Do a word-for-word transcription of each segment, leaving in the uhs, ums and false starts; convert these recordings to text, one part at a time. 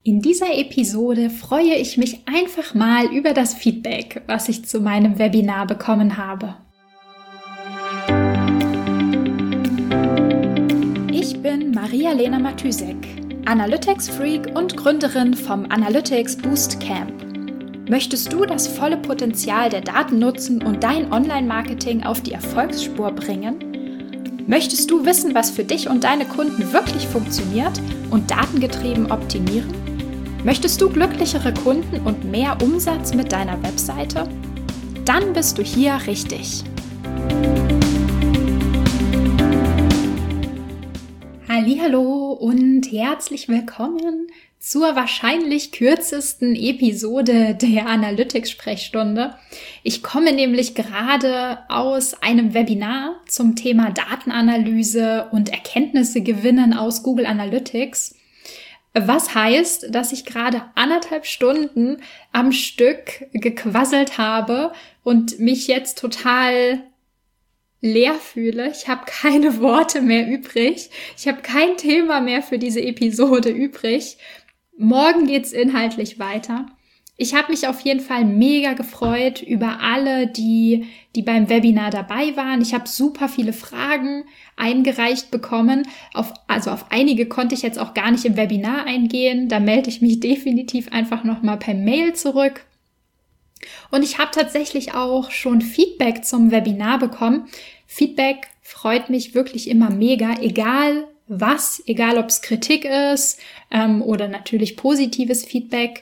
In dieser Episode freue ich mich einfach mal über das Feedback, was ich zu meinem Webinar bekommen habe. Ich bin Maria-Lena Matysek, Analytics-Freak und Gründerin vom Analytics Boost Camp. Möchtest du das volle Potenzial der Daten nutzen und dein Online-Marketing auf die Erfolgsspur bringen? Möchtest du wissen, was für dich und deine Kunden wirklich funktioniert und datengetrieben optimieren? Möchtest du glücklichere Kunden und mehr Umsatz mit deiner Webseite? Dann bist du hier richtig. Hallihallo und herzlich willkommen zur wahrscheinlich kürzesten Episode der Analytics-Sprechstunde. Ich komme nämlich gerade aus einem Webinar zum Thema Datenanalyse und Erkenntnisse gewinnen aus Google Analytics. Was heißt, dass ich gerade anderthalb Stunden am Stück gequasselt habe und mich jetzt total leer fühle. Ich habe keine Worte mehr übrig. Ich habe kein Thema mehr für diese Episode übrig. Morgen geht's inhaltlich weiter. Ich habe mich auf jeden Fall mega gefreut über alle, die, die beim Webinar dabei waren. Ich habe super viele Fragen eingereicht bekommen. Auf, also auf einige konnte ich jetzt auch gar nicht im Webinar eingehen. Da melde ich mich definitiv einfach nochmal per Mail zurück. Und ich habe tatsächlich auch schon Feedback zum Webinar bekommen. Feedback freut mich wirklich immer mega, egal was, egal ob es Kritik ist ähm, oder natürlich positives Feedback.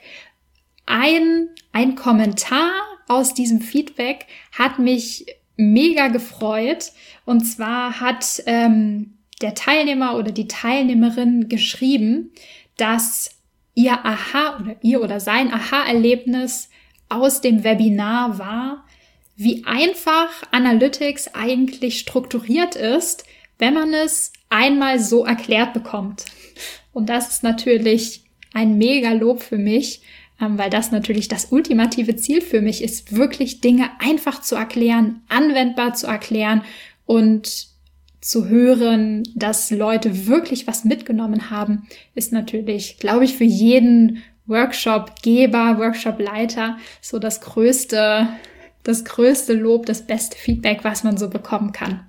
Ein, ein Kommentar aus diesem Feedback hat mich mega gefreut. Und zwar hat ähm, der Teilnehmer oder die Teilnehmerin geschrieben, dass ihr Aha oder ihr oder sein Aha-Erlebnis aus dem Webinar war, wie einfach Analytics eigentlich strukturiert ist, wenn man es einmal so erklärt bekommt. Und das ist natürlich ein mega Lob für mich, weil das natürlich das ultimative Ziel für mich ist, wirklich Dinge einfach zu erklären, anwendbar zu erklären und zu hören, dass Leute wirklich was mitgenommen haben, ist natürlich, glaube ich, für jeden Workshop-Geber, Workshop-Leiter so das größte, das größte Lob, das beste Feedback, was man so bekommen kann.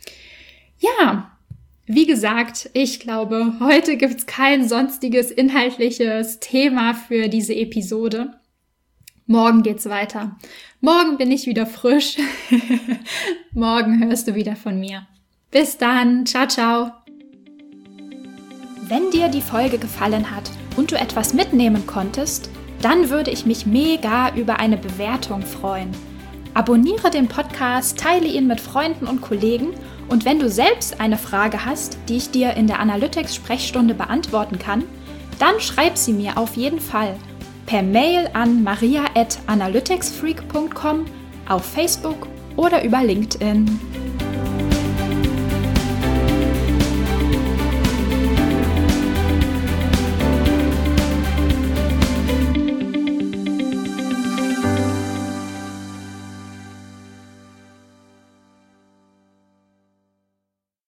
Ja, wie gesagt, ich glaube, heute gibt es kein sonstiges inhaltliches Thema für diese Episode. Morgen geht's weiter. Morgen bin ich wieder frisch. Morgen hörst du wieder von mir. Bis dann. Ciao, ciao. Wenn dir die Folge gefallen hat und du etwas mitnehmen konntest, dann würde ich mich mega über eine Bewertung freuen. Abonniere den Podcast, teile ihn mit Freunden und Kollegen und wenn du selbst eine Frage hast, die ich dir in der Analytics-Sprechstunde beantworten kann, dann schreib sie mir auf jeden Fall per Mail an maria at analyticsfreak punkt com, auf Facebook oder über LinkedIn.